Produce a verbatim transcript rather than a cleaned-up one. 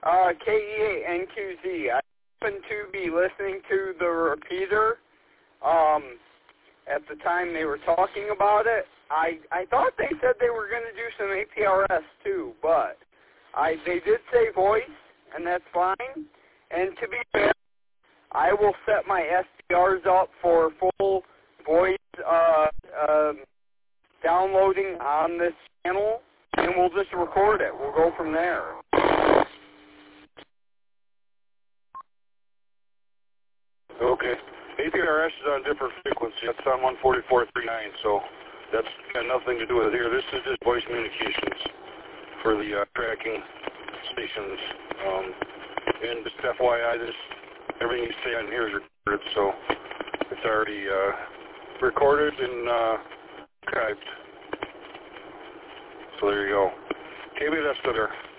Uh, K E eight N Q Z. I happened to be listening to the repeater um, at the time they were talking about it. I, I thought they said they were going to do some A P R S too, but I they did say voice, and that's fine. And to be fair, I will set my S D Rs up for full voice uh, uh, downloading on this channel, and we'll just record it. We'll go from there. Okay. A P R S is on a different frequency. It's on one forty-four point three nine, so that's got nothing to do with it here. This is just voice communications for the uh, tracking stations. Um, and just F Y I, this, everything you say on here is recorded, so it's already uh, recorded and uh, archived. So there you go. K B, that's good there.